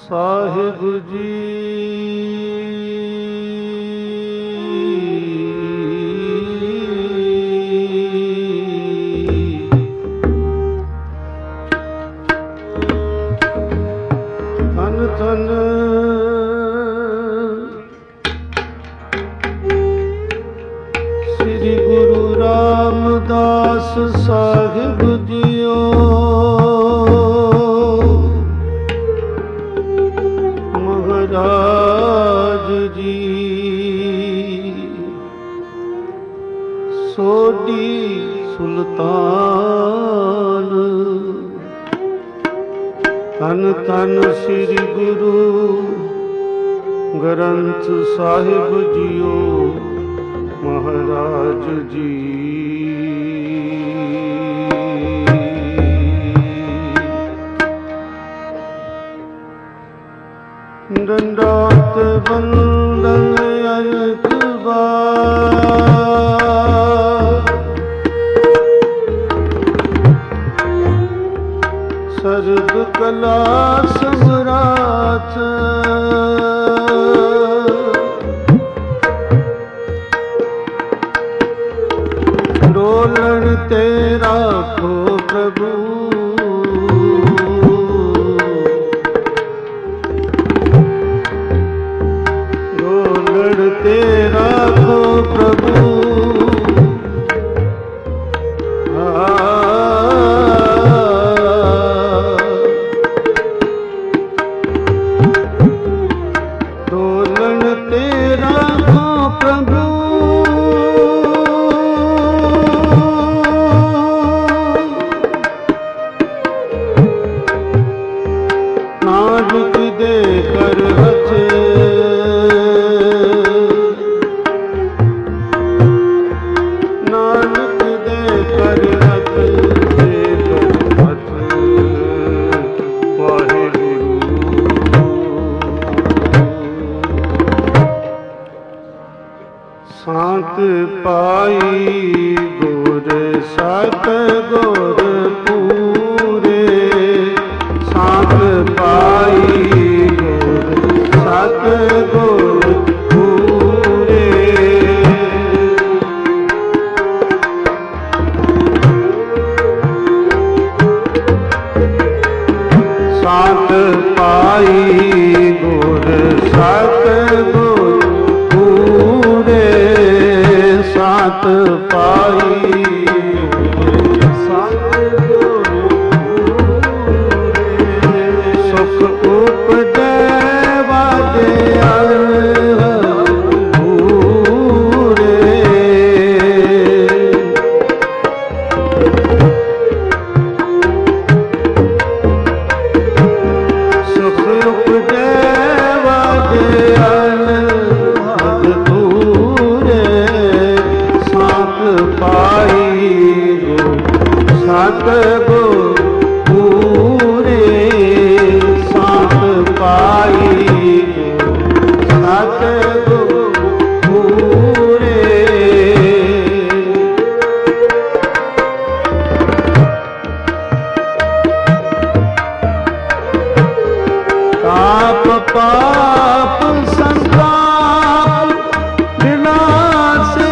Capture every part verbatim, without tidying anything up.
ਸਾਹਿਬ ਜੀ ਧੰਨ ਧੰਨ ਸ੍ਰੀ ਗੁਰੂ ਰਾਮਦਾਸ ਸਾਹਿਬ ਜੀਓ। ਮਹਾਰਾਜ ਜੀ ਸੋਢੀ ਸੁਲਤਾਨ ਧੰਨ ਧੰਨ ਸ੍ਰੀ ਗੁਰੂ ਗ੍ਰੰਥ ਸਾਹਿਬ ਜੀਓ। ਮਹਾਰਾਜ ਜੀ ਦੰਡੋਤ ਬੰਦਨ ਅਨੇਕ ਬਾਰ ਸਰਬ ਕਲਾ ਸਮਰਾਟ ਡੋਲਣ ਤੇ ਰਾਖੋ ਪ੍ਰਭੂ ਤੇ ਰਾਖੋ ਪ੍ਰਭੂ। ਡੋਲਣ ਤੇ ਰਾਖੋ ਪ੍ਰਭੂ ਨਾਨਕ ਦੇ ਕਰ ਹੱਥ ਸਾਤ ਪਾਈ ਗੁਰ ਸਤ ਗੁਰ ਪੂਰੇ ਸਾਤ ਪਾਈ ਗੁਰ ਸਤ ਗੁਰ ਪੂਰੇ ਸਾਤ ਪਾਈ ਗੁਰ ਸਤ ਗੁਰ ਸਾਤ ਪਾਈ ਸਤ ਸੁਖ ਉਪਜੈ ਵਾਜਿਆ ਪੂਰੇ ਸੁਖ ਉਪਜੈ ਵਾਜਿਆ ਪਾਈ ਸਤ ਗੁਰ ਪੂਰੇ ਸਤ ਪਾਈ ਸਤ ਗੁਰ ਪੂਰੇ ਤਾਪ ਪਾਪ ਸੰਤਾਪ ਵਿਨਾਸ਼ੇ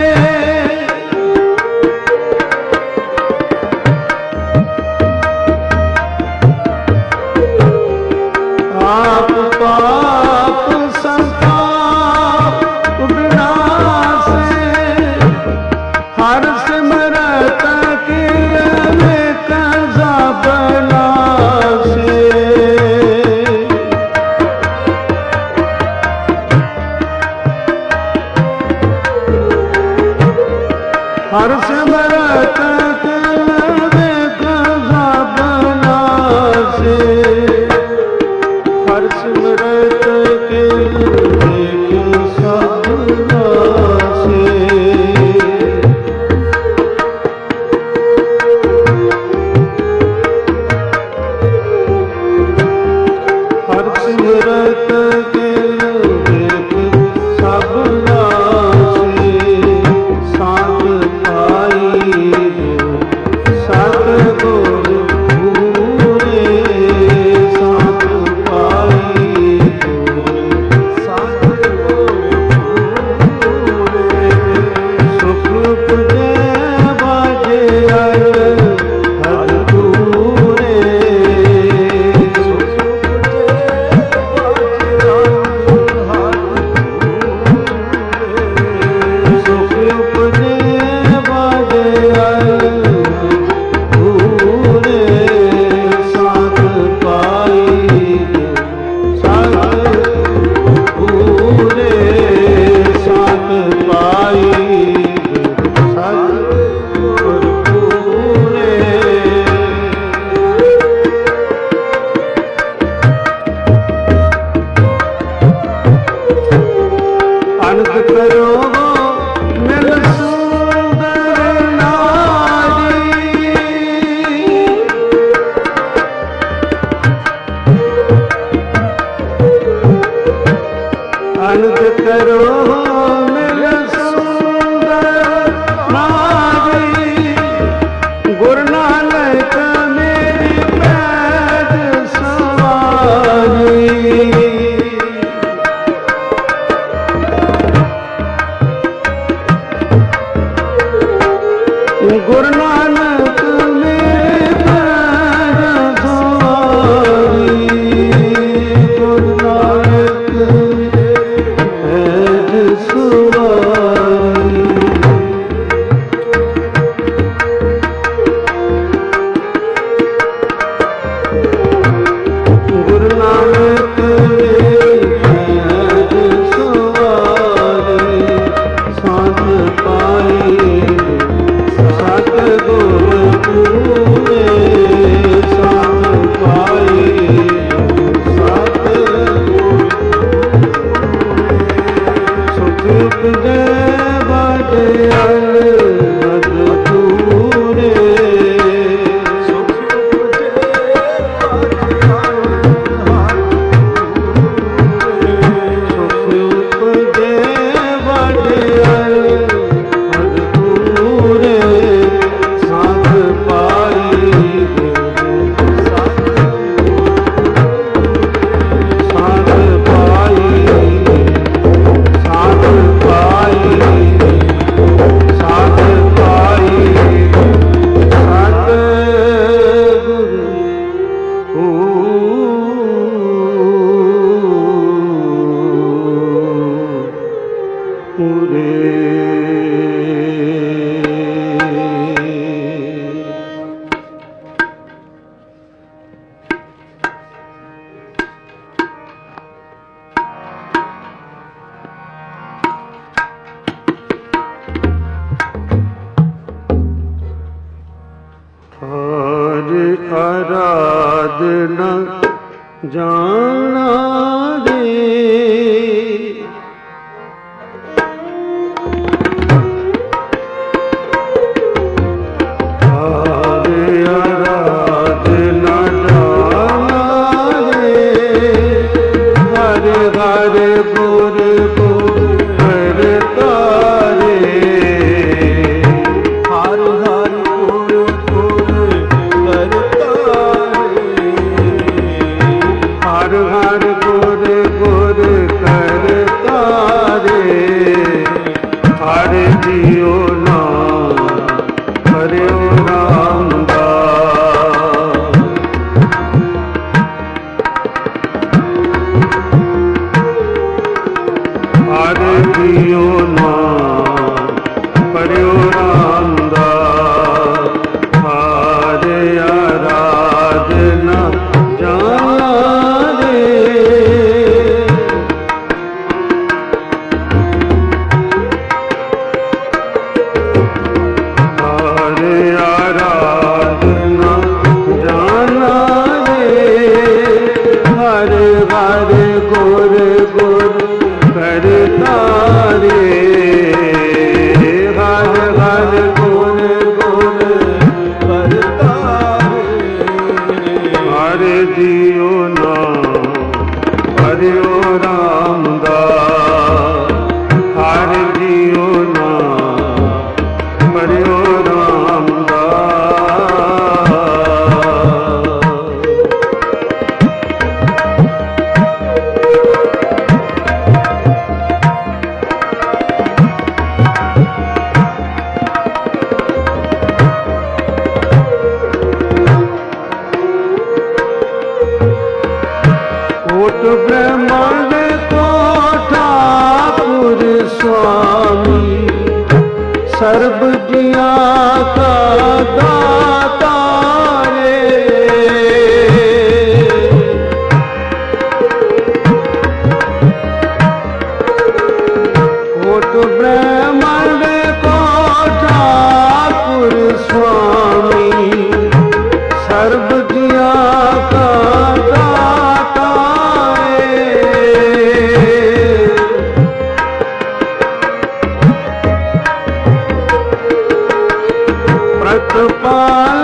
ਪਾਪ ਪਾਪ ਸੰਤਾਪ ਵਿਨਾਸ਼ੇ ਹਰ ਸਿਮਰਤ ਕੀਰਨੇ ਕਜ਼ਾ ਬਨਾਸ਼ੇ गुरु नानक मेरी पैज सवारी, गुरु नानक मेरी पैज सवारी, गुरु नानक पैज सवारी। गुरु नानक मेरी पैज सवारी, साथ पाई सतगुरु पूरे, साथ पाई सतगुरु सुख उपजे बड़ियाल मधुरे, सुख उपजे बड़ियाल मधुरे, साथ पाई साथ पाई साथ पाई साथ पाई सतगुरु पूरे। थारी आराधना जाना रे, थारी आराधना जाना रे, हर हर गुर गुर करता रे, हर हर गुर गुर करता रे, हर हर गुर गुर करता रे, हर जियो नाम हरिओ रामदास, हर जियो नाम हरिओ रामदास, हरे आराधना जाना रे, हरे आराधना जाना रे, हरे हरे गुर गुर करता रे, हर हर गुर गुर करता रे, हर जियो नाम हरिओ रामदास, हर जियो नाम हरिओ रामदास। कोट ब्रह्मांड को ठाकुर स्वामी, सर्व जिया का दाता रे, कोट ब्रह्मांड को ठाकुर स्वामी, सर्व जिया का दाता प्रतिपाल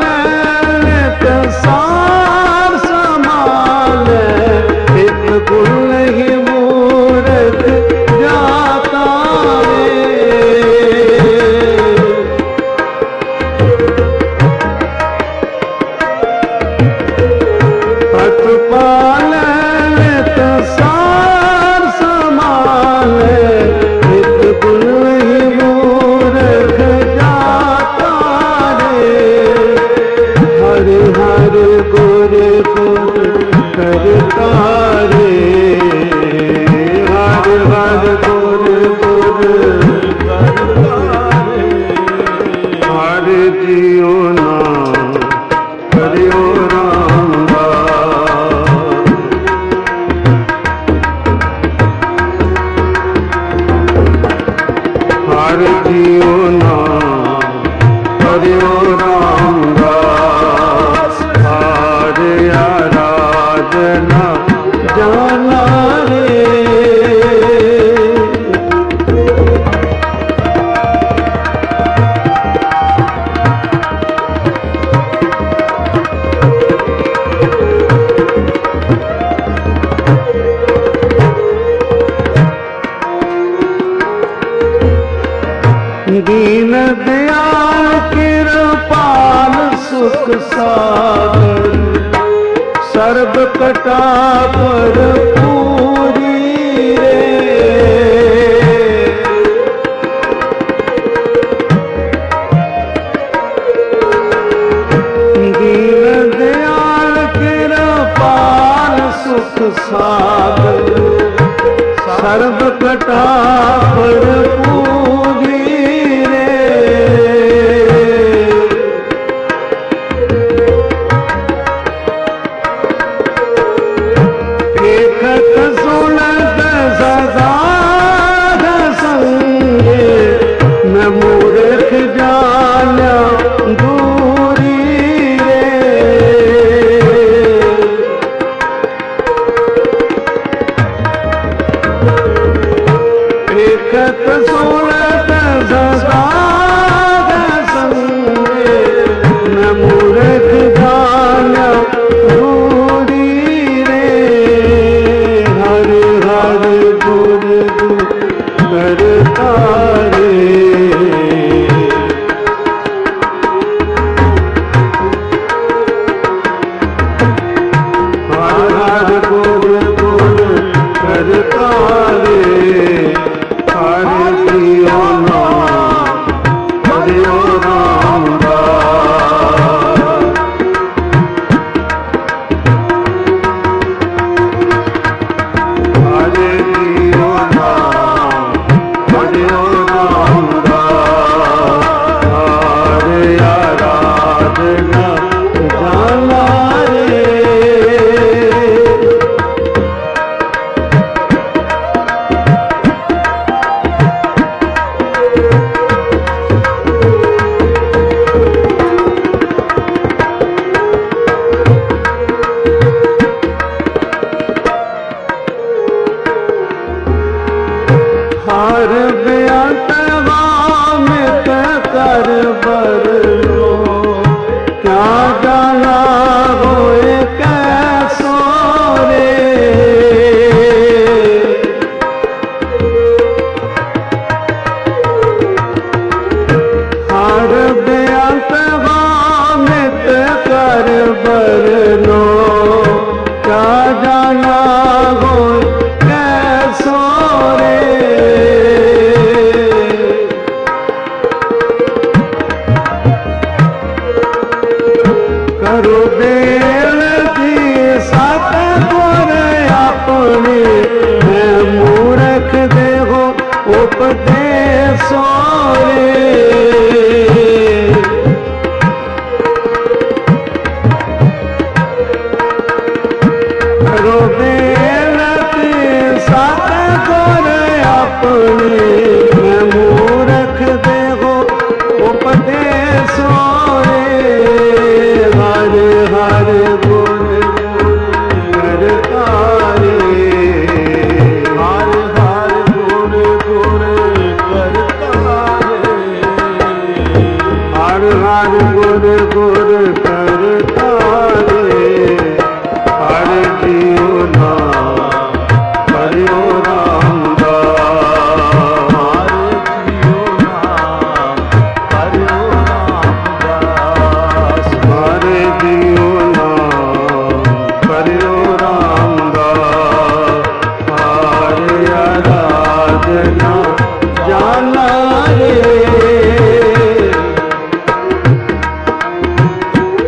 सार समाल, एक गुण ही मूरत जाता रे, कटा पर पूरी रे। दीन दयाल कृपाल सुख सागर सर्व कटा पर पूरी रे। देखत सुनत सदा संगे मैं मूर्ख जाना दूरी रे। देखत सुनत सदा संगे मैं मूर्ख जाना दूरी रे। हर हर गुर करता रे। हर हर गुर गुर करता रे। हरे प्रियो नाम हरियो राम हरे प्रियो नाम हरियो राम हरे आराधना जाना रे। हर बेअंतवा में कर बर लो क्या जाना होए कैसो रे। हर बेअंतवा में कर बर लो क्या जाना होए कैसो रे। करो बेनती सतगुर अपने मैं मूर्ख देहो उपदेशो रे। करो बेनती सतगुर अपने मैं मूर्ख देहो उपदेशो रे। हरे हरे गुण करता रे। हरे हरे गुण गुण करता रे। हरे हरे गुण गुण करता रे। हरे जियो नाम हरियो राम हरे जियो नाम हरियो रामदास। हरे जियो नाम हरियो रामदास। हरे आराधना जाना रे।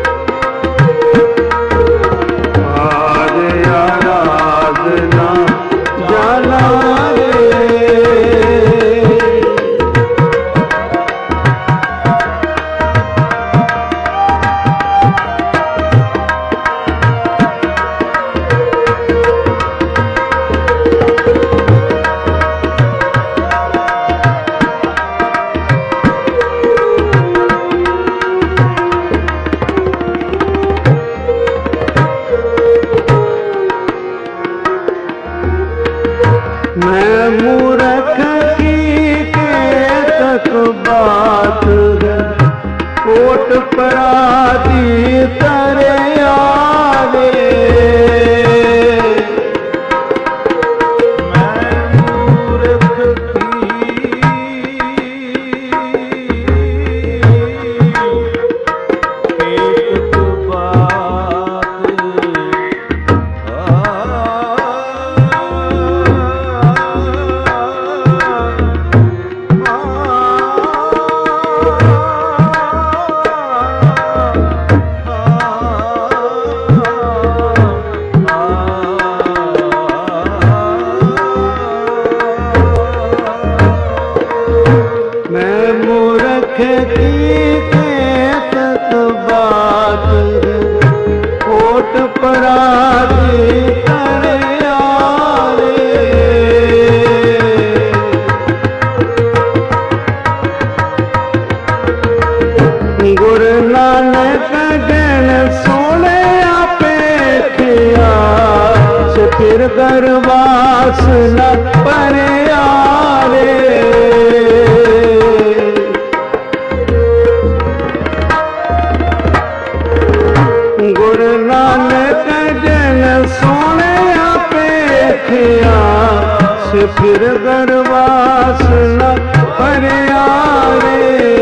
दरबास न परियारे गुरु नानक जन सोने अपेखिया से फिर दरबास न परियारे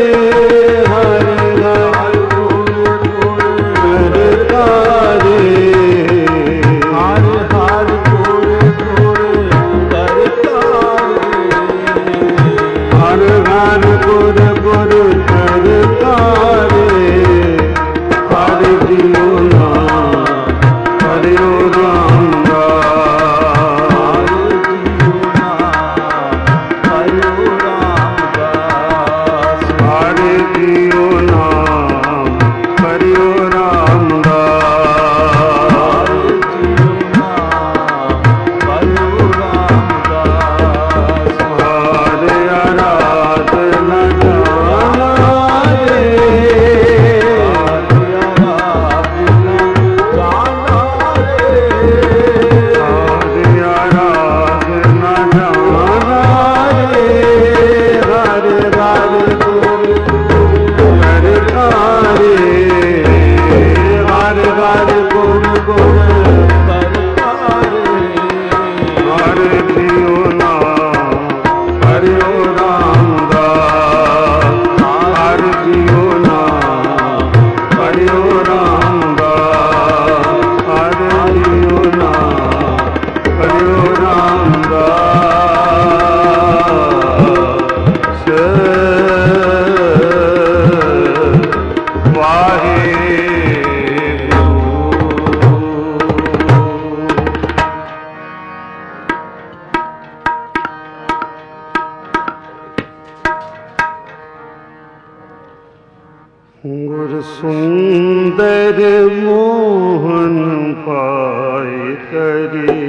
गुरु सुंदर मोहन पाए करे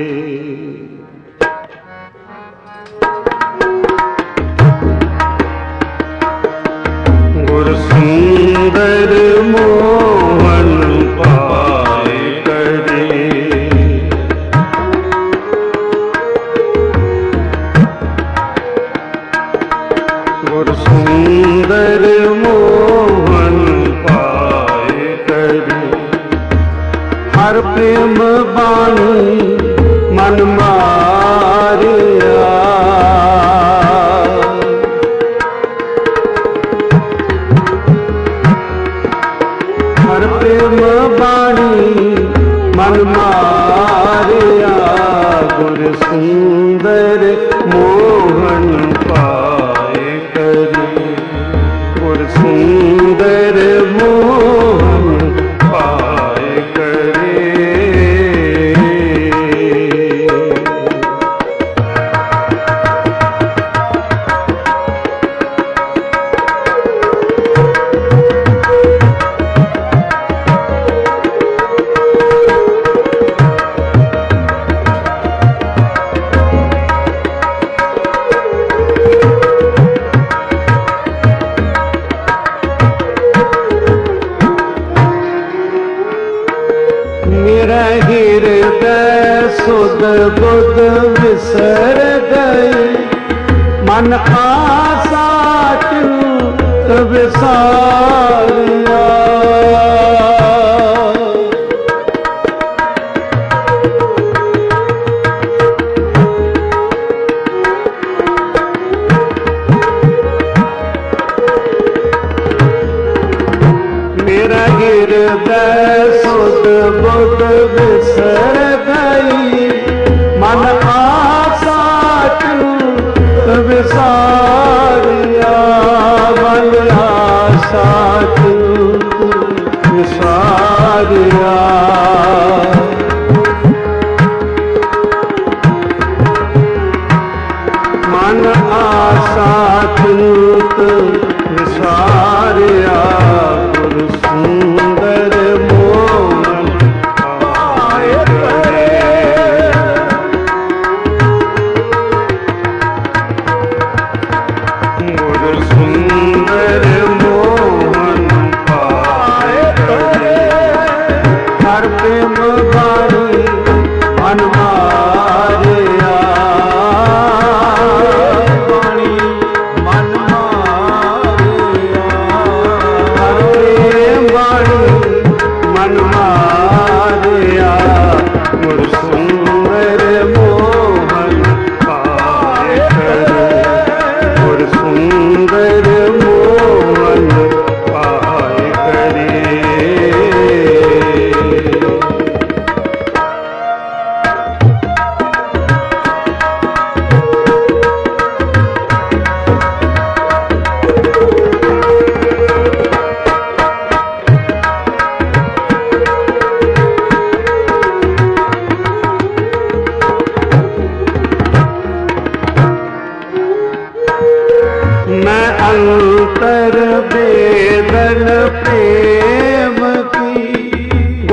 गुरु सुंदर मोहन पाए करे गुरु सुंदर मोहन हर प्रेम बाणी मन मारिया हर प्रेम बाणी मन मारिया गुरु सुंदर मोहन पाए करी गुरु सुंदर मोहन पाए करे मेरा हृदय सुध बुध विसर गई मन आसा चिंत विसारिया मेरा हृदय सुध बुध विसर गई मन आसा चिंत विसारिया मन आसा चिंत विसारिया मन आसा चिंत विसारिया गुरु सुंदर मोहन पाए करे गुरु सुंदर मोहन पाए करे हर प्रेम बाणी मन मारिया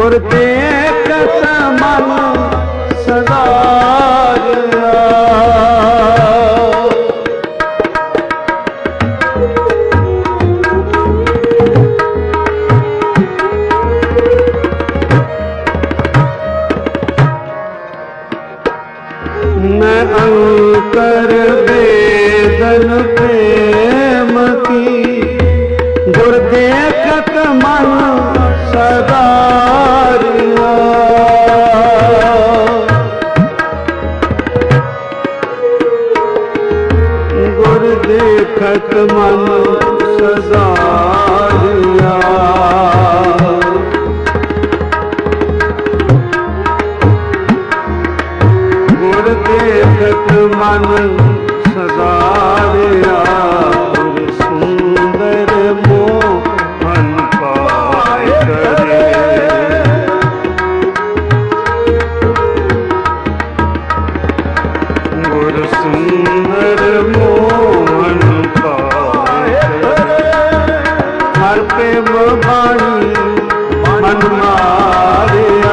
गुर देखत मन सदा मैं अंकर वेदन प्रेम की गुर देखत मन सदा गुर देखत मन सदा गुर देखत मन सदा गुर सुंदर मोहन पाए करे गुर सुंदर मोहन पाए करे हर प्रेम वाणी मन मारिया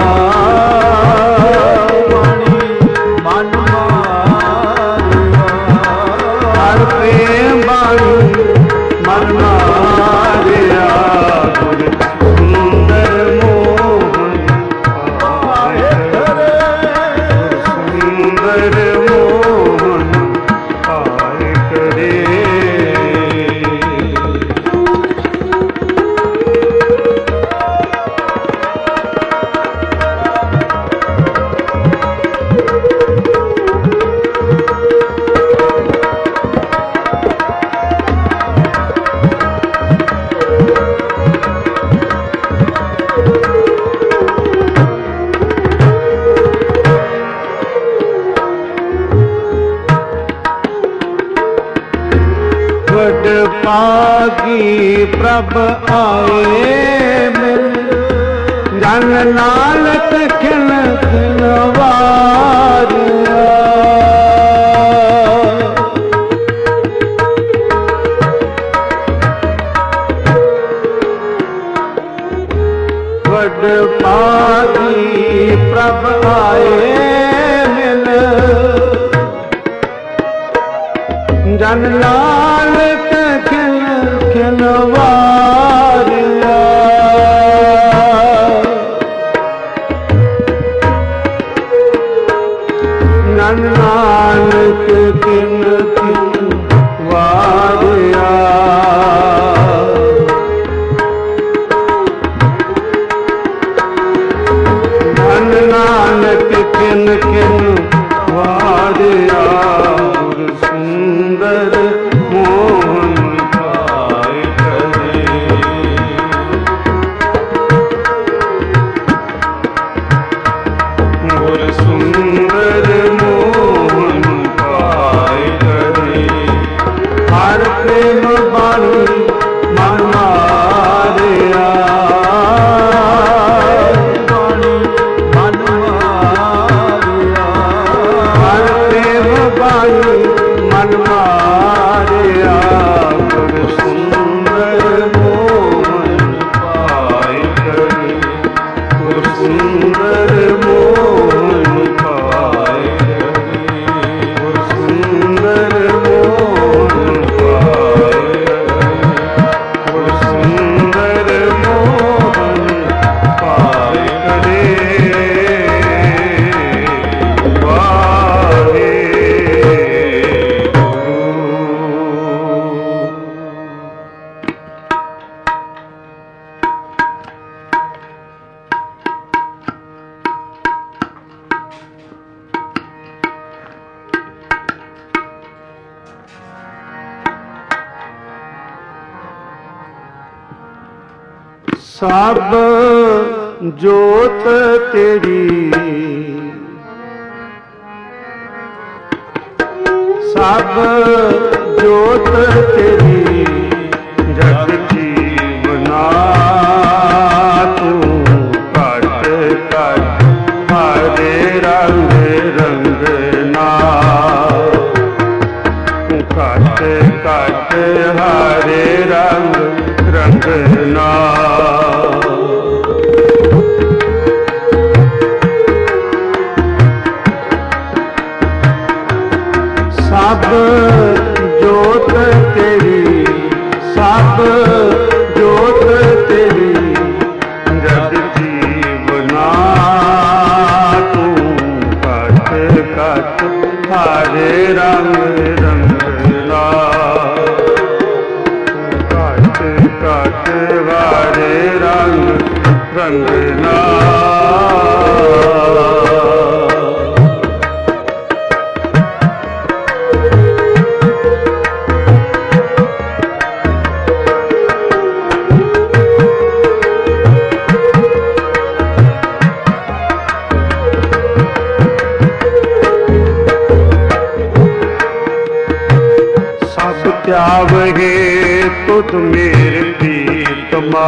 पागी प्रभ आए मिल जन नानक खिन खिलवारिया वड पागी प्रभ आए मिल जन नानक खिलवारिया नानक किन खिलवारिया नानक किन खिलवारिया गुर सुंदर मोहन पाए करे गुर सुंदर मोहन पाए करे हर प्रेम वाणी मन मारिया वाणी मन मारिया हर प्रेम वाणी मन मारिया गुर सुंदर मोहन पाए करे गुर सुंदर मोहन पाए करे गुर सुंदर मोहन पाए करे गुर सुंदर मोहन पाए करे वाहे सब जोत तेरी सब जोत तेरी जग जीवना तू कट कट हरे रंग रंगना कट कट हरे रंग रंगना ਰੰਗਨਾ। त्यावहे तुध मेरे प्रीतमा,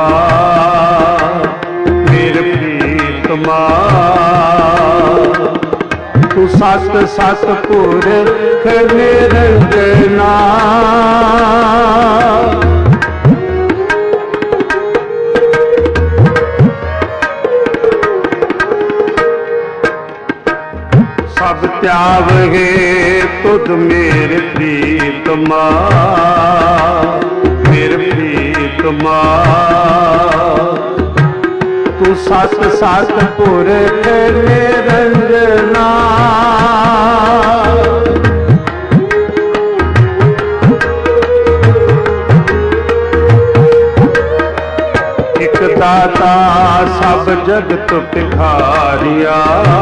मेरे प्रीतमा। तू सत सत पुरख निरंजना, सब त्यावहे तुध मेरे प्रीतमा, मेरे प्रीतमा। तू सत सत पुरख निरंजना, इक दाता सब जगत भिखारिया,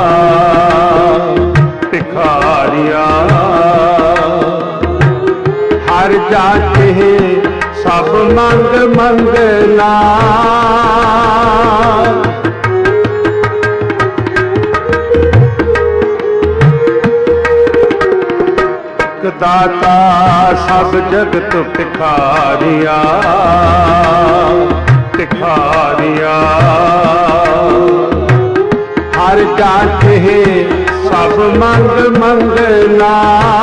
भिखारिया। हर जाते सब मंग मंगना, दाता सब जगत भिखारिया, भिखारिया। हर जाते सब मंग मंगना,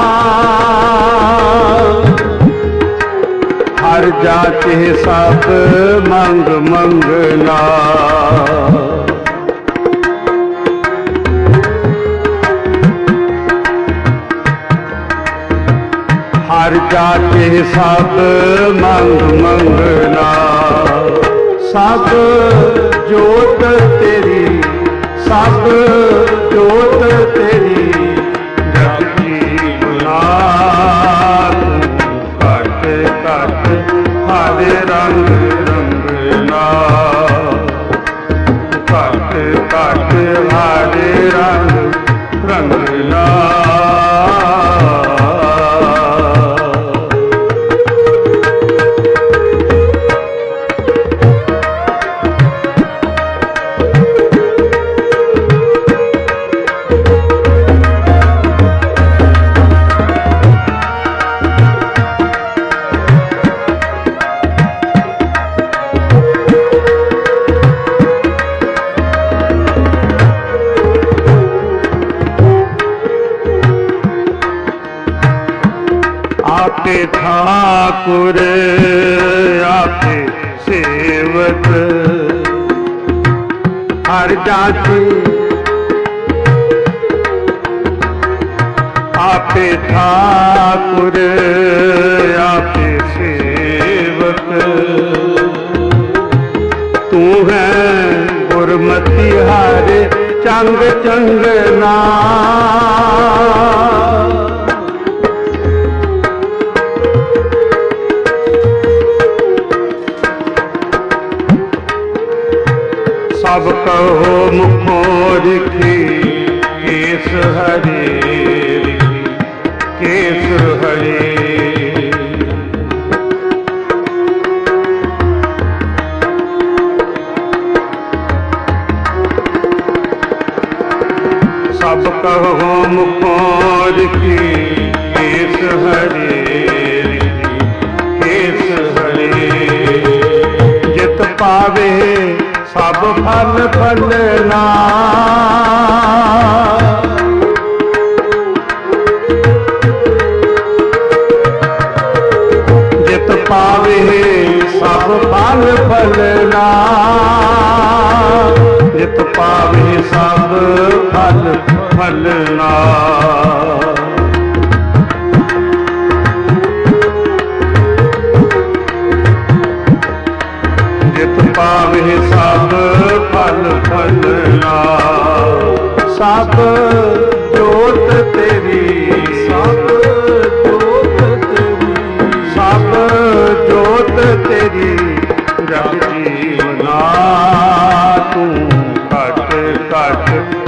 हर जाते सब मंग मंगना। हर जाते सब मंग मंगना। सब जोत तेरी, सब जोत तेरी जग जीवना। घट घट हर रंग रंगना, घट घट हर रंग रंगना। आपे ठाकुर आपे सेवक, हर जाति आपे ठाकुर आपे सेवक। तू है गुरमति हर चंग चंगना, सब कहो मुखों रिखी केस हरे, रिखी केस हरे। सब कहो मुखों रिखी केस हरे, रिखी केस हरे। जित पावे सब फल फलना, जित पावे सब फल फलना, जित पावे सब फल फलना। जित पावे सब फल फलना। सब जोत तेरी, सब जोत तेरी, सब जोत तेरी जग जीवना।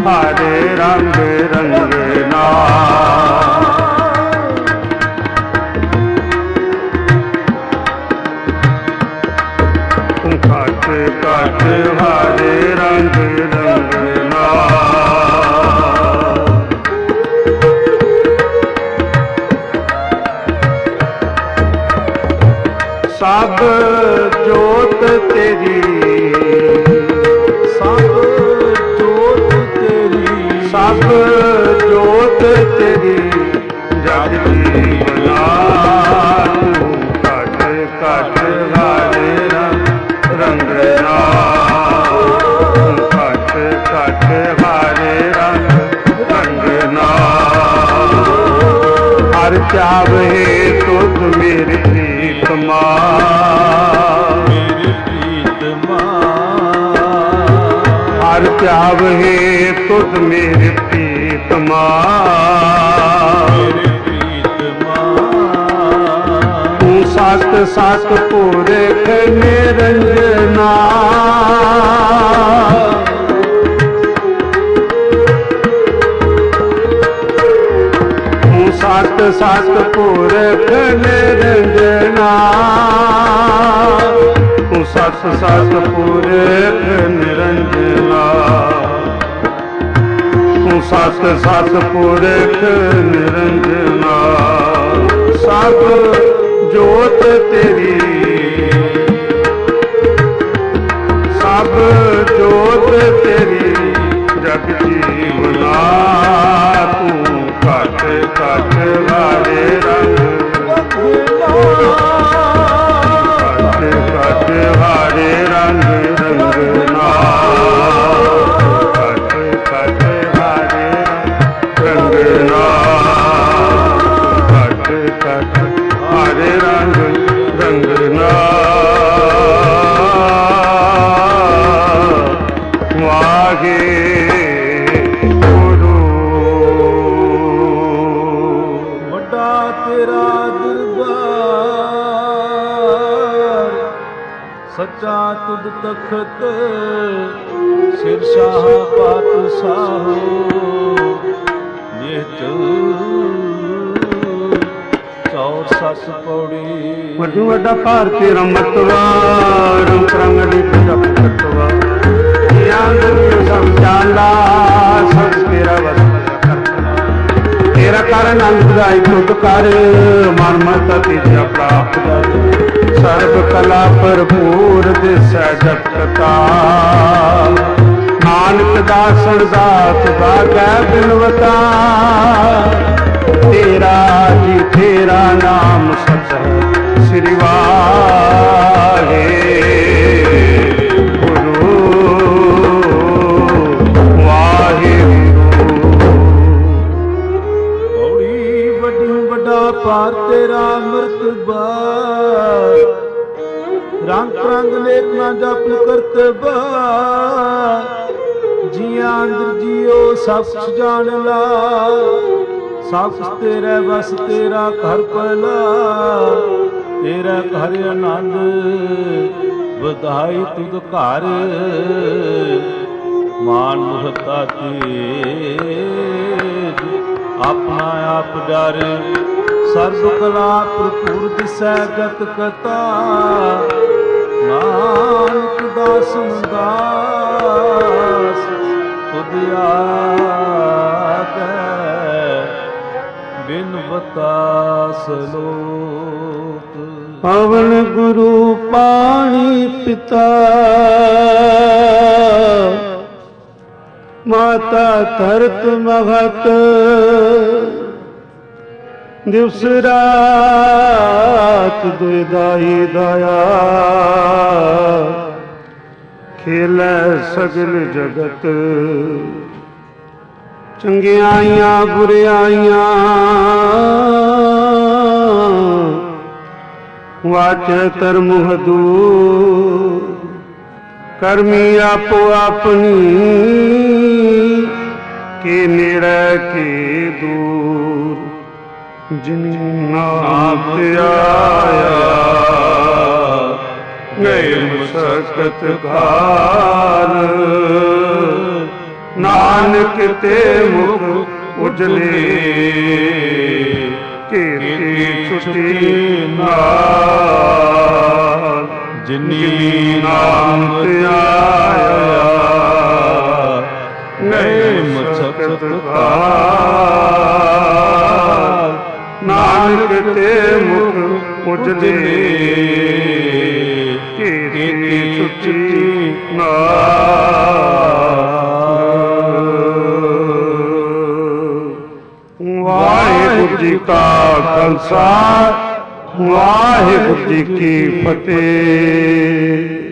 हारे रंग रंगना। घट घट हारे रंग रंगना। सब जोत तेरी, सब जोत तेरी, सब जोत तेरी जग जीवना। घट घट हारे रंगना। घट घट हारे रंग रंगना। हर चावे तुझ मेरी प्रीतमा, मेरी प्रीतमा। हर चावे तुझ मेरी प्रीतमा, मेरी प्रीतमा। तू सत सत पुरख निरंजना। सत सत पुरख निरंजना। तू सत सत पुरख निरंजना। तू सत सत पुरख निरंजना। सब जोत तेरी, सब जोत तेरी जग जीवना। तू घट घट हारे रंग, घट घट हारे रंग रंगना। घट घट हारे रंगना। घट घट हारे रंग रंगना। वाहे तेरा दरबार, सच्चा तुद तखत, सिर शाह पातशाह निहचल चौर सस पौड़ी। वड्डू वड्डा भार तेरा मतवा, रंग रंग दी जप कटवा। सब चाला सब तेरा वस तेरा कारण अंगदाई खुद कर, मन मत तीजा प्राप्त। सर्व कला भरपूर दिसै जगता। नानक दासन दात भागै बिनवता। तेरा जी तेरा नाम सत है श्री वाहे गुरु वाहे। पार तेरा मर्तबा, रंग रंग नेक ना जप करतबा। जिया अंदर जियो सब कुछ जान ला। सब कुछ तेरा बस तेरा घर पला। तेरा घर आनंद ਵਧਾਈ ਤੁਧ ਘਰ। ਮਾਨ ਮੁਹਤਾ ਤੇਜ ਆਪਣਾ ਆਪ ਡਰ। ਸਰਬ ਕਲਾ ਭਰਪੂਰ ਦਿਸੈ ਗਤ ਕਤਾ। ਨਾਨਕ ਦਾਸਨ ਦਾਸ ਤੁਧ ਆਗੈ ਬਿਨ ਬਤਾ ਸਲੋਕ। ਪਵਨ ਗੁਰੂ ਪਾਣੀ ਪਿਤਾ ਮਾਤਾ ਧਰਤ ਮਹਤ। ਦਿਵਸ ਰਾਤ ਦੁਇਦਾਈ ਦਇਆ ਖੇਲੈ ਸਗਲ ਜਗਤ। ਚੰਗਿਆਈਆਂ ਬੁਰਿਆਈਆਂ ਵਾਚੈ ਧਰਮ ਹਦੂਰ। ਕਰਮੀ ਆਪੋ ਆਪਣੀ ਕੇ ਨੇੜੇ ਕੇ ਦੂਰ। ਜਿਨ ਨਾਮ ਤੇ ਆਇਆ ਗਏ ਮੁਸਕਤ ਘਾਰ। ਨਾਨਕ ਨਾਨਕ ਤੇ ਮੁਖ ਉਜਲੇ ਕੀਰਤੀ ਛੁਟੀ ਨਾਲ ਜਿਨੀ ਨਾਮ ਧਿਆਇਆ ਗਏ ਮਸਕਤ ਕਾਲ ਨਾਨਕ ਤੇ ਮੁਖ ਉਜਲੇ ਕੀਰਤੀ ਛੁਟੀ ਨਾਲ। ਵਾਹਿਗੁਰੂ ਜੀ ਕਾ ਖਾਲਸਾ, ਵਾਹਿਗੁਰੂ ਜੀ ਕੀ ਫਤਿਹ।